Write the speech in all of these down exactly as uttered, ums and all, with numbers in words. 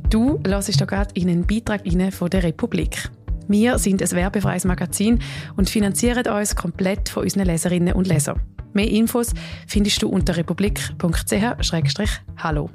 Du hörst hier gerade in einen Beitrag rein von der Republik. Wir sind ein werbefreies Magazin und finanzieren uns komplett von unseren Leserinnen und Lesern. Mehr Infos findest du unter republik punkt c h slash hallo.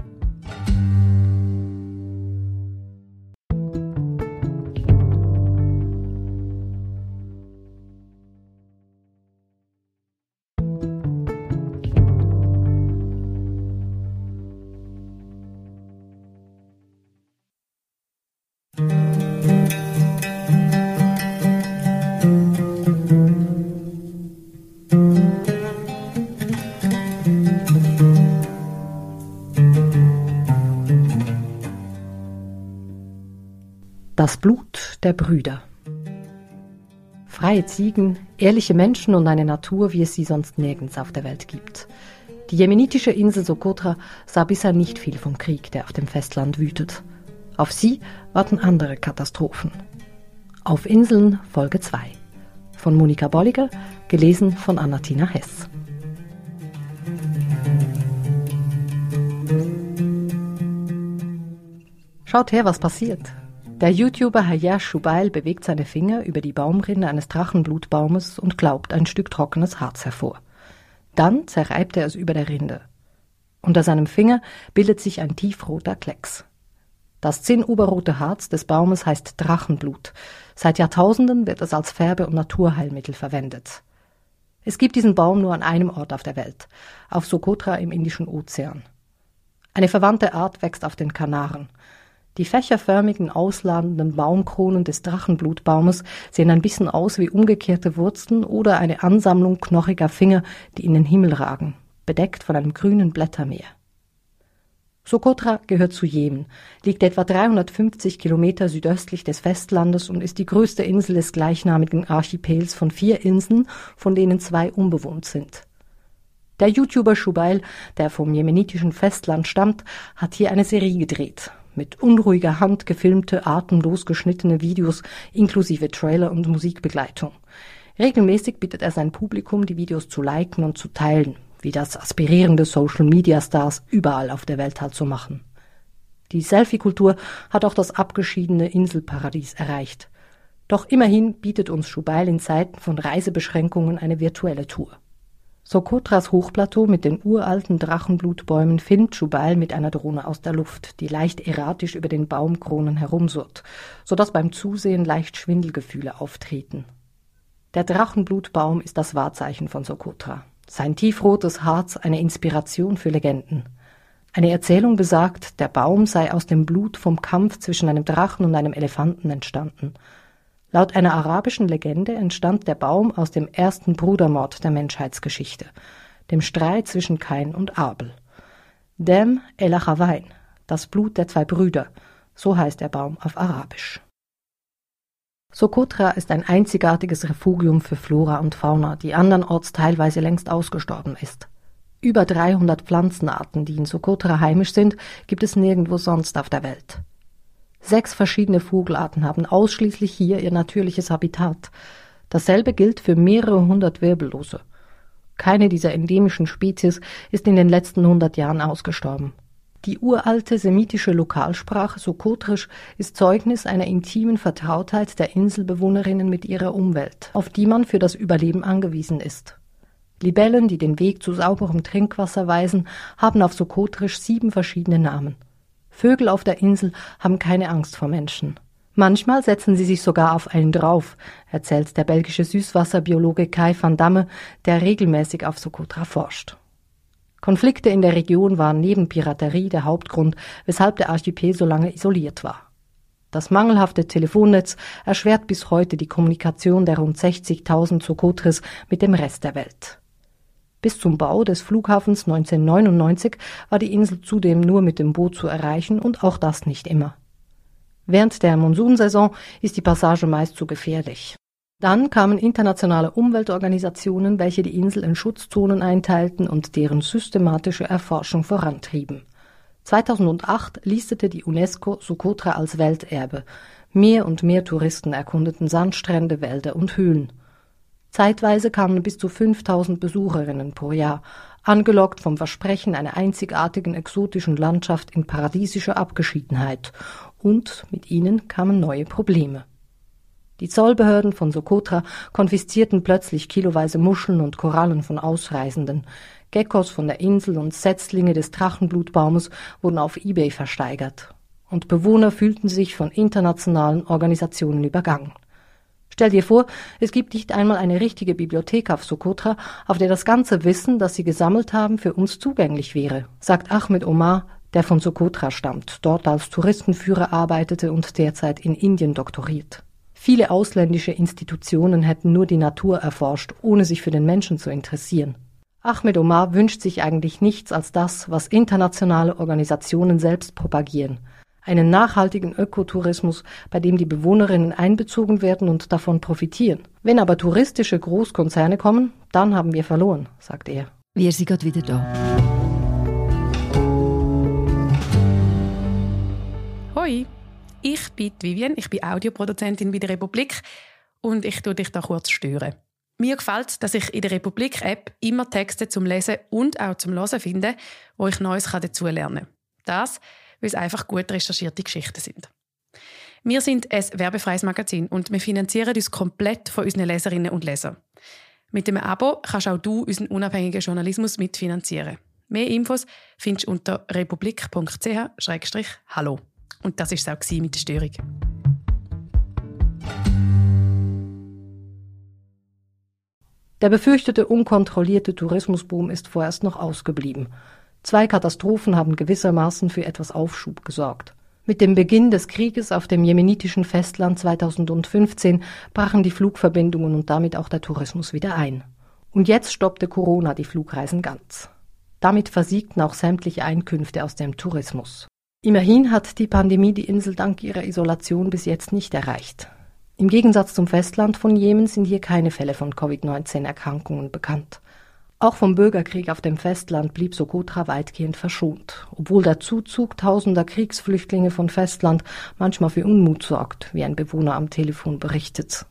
Das Blut der Brüder. Freie Ziegen, ehrliche Menschen und eine Natur, wie es sie sonst nirgends auf der Welt gibt. Die jemenitische Insel Socotra sah bisher nicht viel vom Krieg, der auf dem Festland wütet. Auf sie warten andere Katastrophen. Auf Inseln Folge zwei. Von Monika Bolliger, gelesen von Anna-Tina Hess. Schaut her, was passiert. Der YouTuber Hayya Shubail bewegt seine Finger über die Baumrinde eines Drachenblutbaumes und glaubt ein Stück trockenes Harz hervor. Dann zerreibt er es über der Rinde. Unter seinem Finger bildet sich ein tiefroter Klecks. Das zinnoberrote Harz des Baumes heißt Drachenblut. Seit Jahrtausenden wird es als Färbe- und Naturheilmittel verwendet. Es gibt diesen Baum nur an einem Ort auf der Welt, auf Socotra im Indischen Ozean. Eine verwandte Art wächst auf den Kanaren. Die fächerförmigen, ausladenden Baumkronen des Drachenblutbaumes sehen ein bisschen aus wie umgekehrte Wurzeln oder eine Ansammlung knochiger Finger, die in den Himmel ragen, bedeckt von einem grünen Blättermeer. Socotra gehört zu Jemen, liegt etwa dreihundertfünfzig Kilometer südöstlich des Festlandes und ist die größte Insel des gleichnamigen Archipels von vier Inseln, von denen zwei unbewohnt sind. Der YouTuber Shubail, der vom jemenitischen Festland stammt, hat hier eine Serie gedreht. Mit unruhiger Hand gefilmte, atemlos geschnittene Videos inklusive Trailer und Musikbegleitung. Regelmäßig bittet er sein Publikum, die Videos zu liken und zu teilen, wie das aspirierende Social-Media-Stars überall auf der Welt halt so machen. Die Selfie-Kultur hat auch das abgeschiedene Inselparadies erreicht. Doch immerhin bietet uns Shubail in Zeiten von Reisebeschränkungen eine virtuelle Tour. Socotras Hochplateau mit den uralten Drachenblutbäumen filmt Shubail mit einer Drohne aus der Luft, die leicht erratisch über den Baumkronen herumsurrt, sodass beim Zusehen leicht Schwindelgefühle auftreten. Der Drachenblutbaum ist das Wahrzeichen von Socotra. Sein tiefrotes Harz eine Inspiration für Legenden. Eine Erzählung besagt, der Baum sei aus dem Blut vom Kampf zwischen einem Drachen und einem Elefanten entstanden. Laut einer arabischen Legende entstand der Baum aus dem ersten Brudermord der Menschheitsgeschichte, dem Streit zwischen Kain und Abel. Dem el Achawain, das Blut der zwei Brüder, so heißt der Baum auf Arabisch. Socotra ist ein einzigartiges Refugium für Flora und Fauna, die andernorts teilweise längst ausgestorben ist. Über dreihundert Pflanzenarten, die in Socotra heimisch sind, gibt es nirgendwo sonst auf der Welt. Sechs verschiedene Vogelarten haben ausschließlich hier ihr natürliches Habitat. Dasselbe gilt für mehrere hundert Wirbellose. Keine dieser endemischen Spezies ist in den letzten hundert Jahren ausgestorben. Die uralte semitische Lokalsprache Socotrisch ist Zeugnis einer intimen Vertrautheit der Inselbewohnerinnen mit ihrer Umwelt, auf die man für das Überleben angewiesen ist. Libellen, die den Weg zu sauberem Trinkwasser weisen, haben auf Socotrisch sieben verschiedene Namen. Vögel auf der Insel haben keine Angst vor Menschen. Manchmal setzen sie sich sogar auf einen drauf, erzählt der belgische Süßwasserbiologe Kai van Damme, der regelmäßig auf Socotra forscht. Konflikte in der Region waren neben Piraterie der Hauptgrund, weshalb der Archipel so lange isoliert war. Das mangelhafte Telefonnetz erschwert bis heute die Kommunikation der rund sechzigtausend Socotris mit dem Rest der Welt. Bis zum Bau des Flughafens neunzehnhundertneunundneunzig war die Insel zudem nur mit dem Boot zu erreichen und auch das nicht immer. Während der Monsunsaison ist die Passage meist zu gefährlich. Dann kamen internationale Umweltorganisationen, welche die Insel in Schutzzonen einteilten und deren systematische Erforschung vorantrieben. zweitausendacht listete die UNESCO Socotra als Welterbe. Mehr und mehr Touristen erkundeten Sandstrände, Wälder und Höhlen. Zeitweise kamen bis zu fünftausend Besucherinnen pro Jahr, angelockt vom Versprechen einer einzigartigen exotischen Landschaft in paradiesischer Abgeschiedenheit. Und mit ihnen kamen neue Probleme. Die Zollbehörden von Socotra konfiszierten plötzlich kiloweise Muscheln und Korallen von Ausreisenden. Geckos von der Insel und Setzlinge des Drachenblutbaumes wurden auf eBay versteigert. Und Bewohner fühlten sich von internationalen Organisationen übergangen. Stell dir vor, es gibt nicht einmal eine richtige Bibliothek auf Socotra, auf der das ganze Wissen, das sie gesammelt haben, für uns zugänglich wäre, sagt Ahmed Omar, der von Socotra stammt, dort als Touristenführer arbeitete und derzeit in Indien doktoriert. Viele ausländische Institutionen hätten nur die Natur erforscht, ohne sich für den Menschen zu interessieren. Ahmed Omar wünscht sich eigentlich nichts als das, was internationale Organisationen selbst propagieren. Einen nachhaltigen Ökotourismus, bei dem die Bewohnerinnen einbezogen werden und davon profitieren. Wenn aber touristische Großkonzerne kommen, dann haben wir verloren, sagt er. Wir sind gerade wieder da. Hoi, ich bin Vivian, ich bin Audioproduzentin bei der Republik und ich tue dich da kurz stören. Mir gefällt es, dass ich in der Republik-App immer Texte zum Lesen und auch zum Hören finde, wo ich Neues dazu lernen kann. Das, weil es einfach gut recherchierte Geschichten sind. Wir sind ein werbefreies Magazin und wir finanzieren uns komplett von unseren Leserinnen und Lesern. Mit dem Abo kannst auch du unseren unabhängigen Journalismus mitfinanzieren. Mehr Infos findest du unter republik punkt c h slash hallo. Und das war es auch mit der Störung. Der befürchtete unkontrollierte Tourismusboom ist vorerst noch ausgeblieben. Zwei Katastrophen haben gewissermaßen für etwas Aufschub gesorgt. Mit dem Beginn des Krieges auf dem jemenitischen Festland zweitausendfünfzehn brachen die Flugverbindungen und damit auch der Tourismus wieder ein. Und jetzt stoppte Corona die Flugreisen ganz. Damit versiegten auch sämtliche Einkünfte aus dem Tourismus. Immerhin hat die Pandemie die Insel dank ihrer Isolation bis jetzt nicht erreicht. Im Gegensatz zum Festland von Jemen sind hier keine Fälle von Covid neunzehn Erkrankungen bekannt. Auch vom Bürgerkrieg auf dem Festland blieb Socotra weitgehend verschont, obwohl der Zuzug tausender Kriegsflüchtlinge von Festland manchmal für Unmut sorgt, wie ein Bewohner am Telefon berichtet.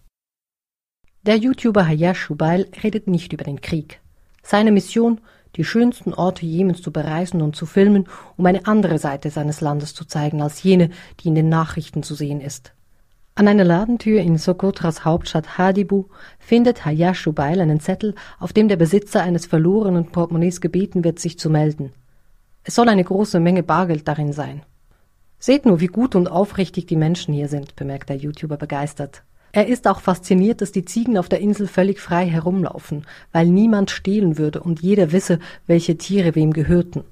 Der YouTuber Hayya Shubail redet nicht über den Krieg. Seine Mission, die schönsten Orte Jemens zu bereisen und zu filmen, um eine andere Seite seines Landes zu zeigen als jene, die in den Nachrichten zu sehen ist. An einer Ladentür in Socotras Hauptstadt Hadibu findet Hayya Shubail einen Zettel, auf dem der Besitzer eines verlorenen Portemonnaies gebeten wird, sich zu melden. Es soll eine große Menge Bargeld darin sein. Seht nur, wie gut und aufrichtig die Menschen hier sind, bemerkt der YouTuber begeistert. Er ist auch fasziniert, dass die Ziegen auf der Insel völlig frei herumlaufen, weil niemand stehlen würde und jeder wisse, welche Tiere wem gehörten.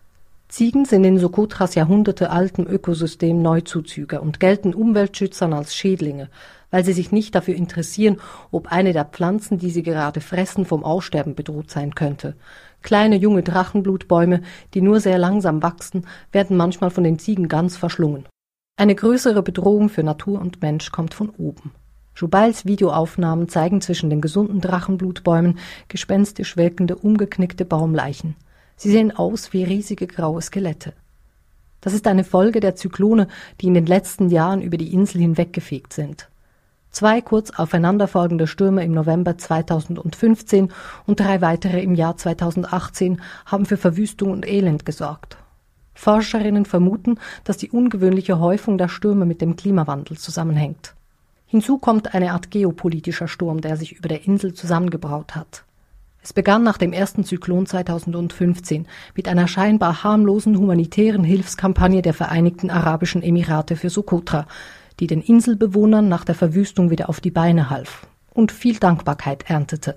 Ziegen sind in Socotras jahrhundertealtem Ökosystem Neuzuzüger und gelten Umweltschützern als Schädlinge, weil sie sich nicht dafür interessieren, ob eine der Pflanzen, die sie gerade fressen, vom Aussterben bedroht sein könnte. Kleine junge Drachenblutbäume, die nur sehr langsam wachsen, werden manchmal von den Ziegen ganz verschlungen. Eine größere Bedrohung für Natur und Mensch kommt von oben. Shubails Videoaufnahmen zeigen zwischen den gesunden Drachenblutbäumen gespenstisch wirkende, umgeknickte Baumleichen. Sie sehen aus wie riesige graue Skelette. Das ist eine Folge der Zyklone, die in den letzten Jahren über die Insel hinweggefegt sind. Zwei kurz aufeinanderfolgende Stürme im November zweitausendfünfzehn und drei weitere im Jahr zweitausendachtzehn haben für Verwüstung und Elend gesorgt. Forscherinnen vermuten, dass die ungewöhnliche Häufung der Stürme mit dem Klimawandel zusammenhängt. Hinzu kommt eine Art geopolitischer Sturm, der sich über der Insel zusammengebraut hat. Es begann nach dem ersten Zyklon zweitausendfünfzehn mit einer scheinbar harmlosen humanitären Hilfskampagne der Vereinigten Arabischen Emirate für Socotra, die den Inselbewohnern nach der Verwüstung wieder auf die Beine half und viel Dankbarkeit erntete.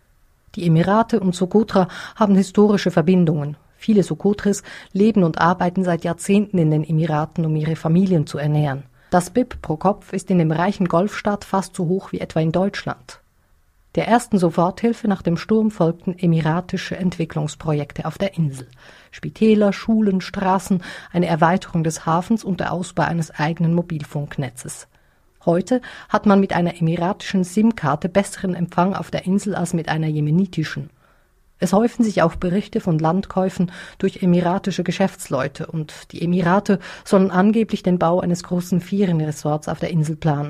Die Emirate und Socotra haben historische Verbindungen. Viele Socotris leben und arbeiten seit Jahrzehnten in den Emiraten, um ihre Familien zu ernähren. Das B I P pro Kopf ist in dem reichen Golfstaat fast so hoch wie etwa in Deutschland. Der ersten Soforthilfe nach dem Sturm folgten emiratische Entwicklungsprojekte auf der Insel. Spitäler, Schulen, Straßen, eine Erweiterung des Hafens und der Ausbau eines eigenen Mobilfunknetzes. Heute hat man mit einer emiratischen SIM-Karte besseren Empfang auf der Insel als mit einer jemenitischen. Es häufen sich auch Berichte von Landkäufen durch emiratische Geschäftsleute und die Emirate sollen angeblich den Bau eines großen Ferienresorts auf der Insel planen.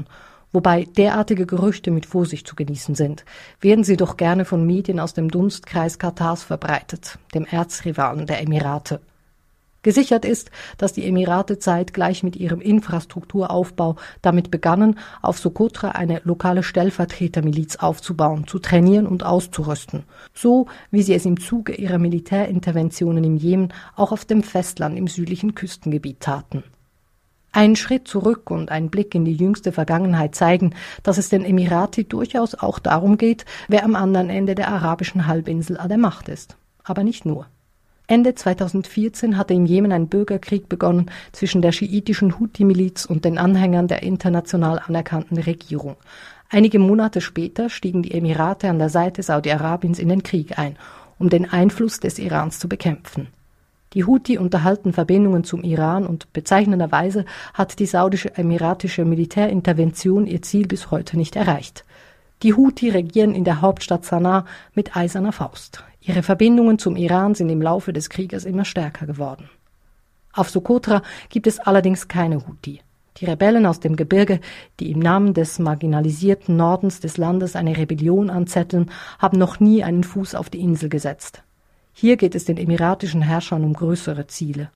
Wobei derartige Gerüchte mit Vorsicht zu genießen sind, werden sie doch gerne von Medien aus dem Dunstkreis Katars verbreitet, dem Erzrivalen der Emirate. Gesichert ist, dass die Emirate zeitgleich mit ihrem Infrastrukturaufbau damit begannen, auf Sokotra eine lokale Stellvertretermiliz aufzubauen, zu trainieren und auszurüsten, so wie sie es im Zuge ihrer Militärinterventionen im Jemen auch auf dem Festland im südlichen Küstengebiet taten. Ein Schritt zurück und ein Blick in die jüngste Vergangenheit zeigen, dass es den Emirati durchaus auch darum geht, wer am anderen Ende der arabischen Halbinsel an der Macht ist. Aber nicht nur. Ende zweitausendvierzehn hatte im Jemen ein Bürgerkrieg begonnen zwischen der schiitischen Houthi-Miliz und den Anhängern der international anerkannten Regierung. Einige Monate später stiegen die Emirate an der Seite Saudi-Arabiens in den Krieg ein, um den Einfluss des Irans zu bekämpfen. Die Houthi unterhalten Verbindungen zum Iran und bezeichnenderweise hat die saudische-emiratische Militärintervention ihr Ziel bis heute nicht erreicht. Die Houthi regieren in der Hauptstadt Sanaa mit eiserner Faust. Ihre Verbindungen zum Iran sind im Laufe des Krieges immer stärker geworden. Auf Sokotra gibt es allerdings keine Houthi. Die Rebellen aus dem Gebirge, die im Namen des marginalisierten Nordens des Landes eine Rebellion anzetteln, haben noch nie einen Fuß auf die Insel gesetzt. Hier geht es den emiratischen Herrschern um größere Ziele.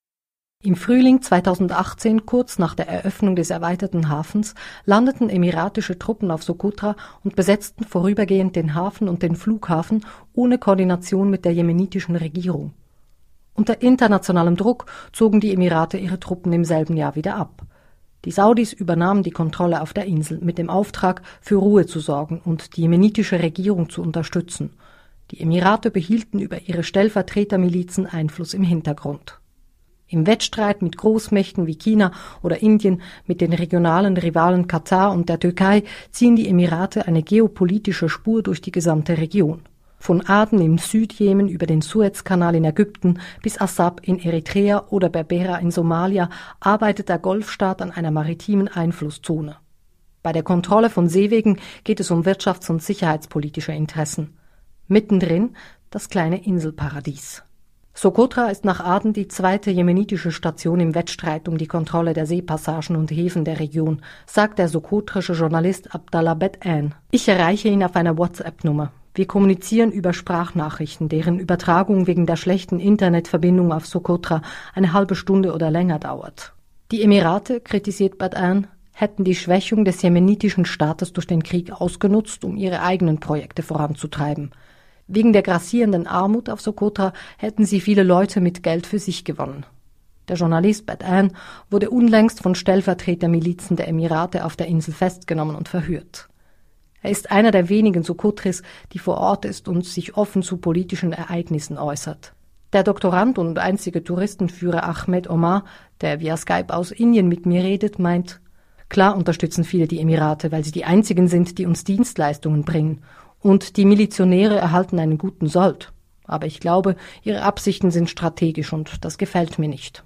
Im Frühling zweitausendachtzehn, kurz nach der Eröffnung des erweiterten Hafens, landeten emiratische Truppen auf Sokotra und besetzten vorübergehend den Hafen und den Flughafen ohne Koordination mit der jemenitischen Regierung. Unter internationalem Druck zogen die Emirate ihre Truppen im selben Jahr wieder ab. Die Saudis übernahmen die Kontrolle auf der Insel mit dem Auftrag, für Ruhe zu sorgen und die jemenitische Regierung zu unterstützen. Die Emirate behielten über ihre Stellvertretermilizen Einfluss im Hintergrund. Im Wettstreit mit Großmächten wie China oder Indien, mit den regionalen Rivalen Katar und der Türkei ziehen die Emirate eine geopolitische Spur durch die gesamte Region. Von Aden im Südjemen über den Suezkanal in Ägypten bis Assab in Eritrea oder Berbera in Somalia arbeitet der Golfstaat an einer maritimen Einflusszone. Bei der Kontrolle von Seewegen geht es um wirtschafts- und sicherheitspolitische Interessen. Mittendrin das kleine Inselparadies. Sokotra ist nach Aden die zweite jemenitische Station im Wettstreit um die Kontrolle der Seepassagen und Häfen der Region, sagt der sokotrische Journalist Abdallah Bet-An. Ich erreiche ihn auf einer WhatsApp-Nummer. Wir kommunizieren über Sprachnachrichten, deren Übertragung wegen der schlechten Internetverbindung auf Sokotra eine halbe Stunde oder länger dauert. Die Emirate, kritisiert Bet-An, hätten die Schwächung des jemenitischen Staates durch den Krieg ausgenutzt, um ihre eigenen Projekte voranzutreiben. Wegen der grassierenden Armut auf Sokotra hätten sie viele Leute mit Geld für sich gewonnen. Der Journalist Bet-An wurde unlängst von Stellvertretermilizen der Emirate auf der Insel festgenommen und verhört. Er ist einer der wenigen Sokotris, die vor Ort ist und sich offen zu politischen Ereignissen äußert. Der Doktorand und einzige Touristenführer Ahmed Omar, der via Skype aus Indien mit mir redet, meint, klar unterstützen viele die Emirate, weil sie die einzigen sind, die uns Dienstleistungen bringen. Und die Milizionäre erhalten einen guten Sold. Aber ich glaube, ihre Absichten sind strategisch und das gefällt mir nicht.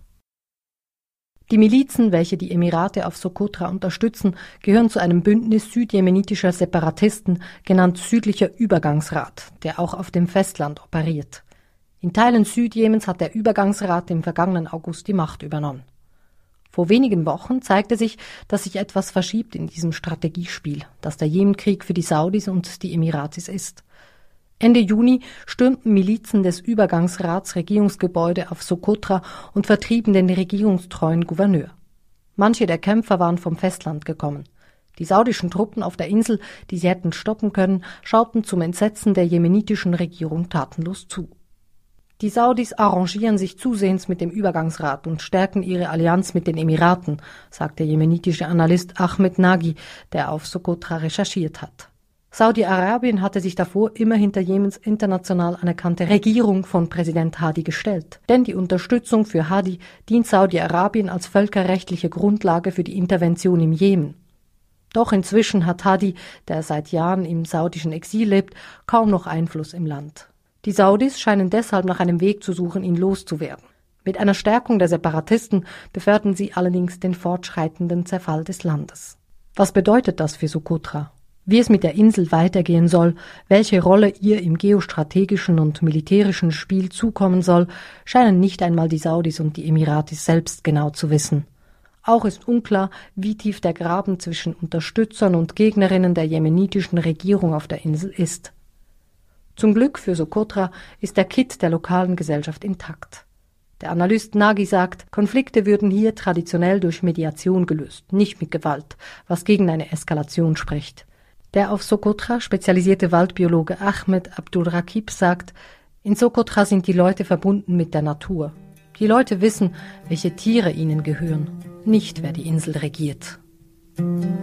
Die Milizen, welche die Emirate auf Sokotra unterstützen, gehören zu einem Bündnis südjemenitischer Separatisten, genannt Südlicher Übergangsrat, der auch auf dem Festland operiert. In Teilen Südjemens hat der Übergangsrat im vergangenen August die Macht übernommen. Vor wenigen Wochen zeigte sich, dass sich etwas verschiebt in diesem Strategiespiel, das der Jemenkrieg für die Saudis und die Emiratis ist. Ende Juni stürmten Milizen des Übergangsrats Regierungsgebäude auf Sokotra und vertrieben den regierungstreuen Gouverneur. Manche der Kämpfer waren vom Festland gekommen. Die saudischen Truppen auf der Insel, die sie hätten stoppen können, schauten zum Entsetzen der jemenitischen Regierung tatenlos zu. Die Saudis arrangieren sich zusehends mit dem Übergangsrat und stärken ihre Allianz mit den Emiraten, sagt der jemenitische Analyst Ahmed Nagy, der auf Sokotra recherchiert hat. Saudi-Arabien hatte sich davor immer hinter Jemens international anerkannte Regierung von Präsident Hadi gestellt. Denn die Unterstützung für Hadi dient Saudi-Arabien als völkerrechtliche Grundlage für die Intervention im Jemen. Doch inzwischen hat Hadi, der seit Jahren im saudischen Exil lebt, kaum noch Einfluss im Land. Die Saudis scheinen deshalb nach einem Weg zu suchen, ihn loszuwerden. Mit einer Stärkung der Separatisten befördern sie allerdings den fortschreitenden Zerfall des Landes. Was bedeutet das für Sokotra? Wie es mit der Insel weitergehen soll, welche Rolle ihr im geostrategischen und militärischen Spiel zukommen soll, scheinen nicht einmal die Saudis und die Emiratis selbst genau zu wissen. Auch ist unklar, wie tief der Graben zwischen Unterstützern und Gegnerinnen der jemenitischen Regierung auf der Insel ist. Zum Glück für Socotra ist der Kitt der lokalen Gesellschaft intakt. Der Analyst Nagy sagt, Konflikte würden hier traditionell durch Mediation gelöst, nicht mit Gewalt, was gegen eine Eskalation spricht. Der auf Socotra spezialisierte Waldbiologe Ahmed Abdulrakib sagt, in Socotra sind die Leute verbunden mit der Natur. Die Leute wissen, welche Tiere ihnen gehören, nicht wer die Insel regiert.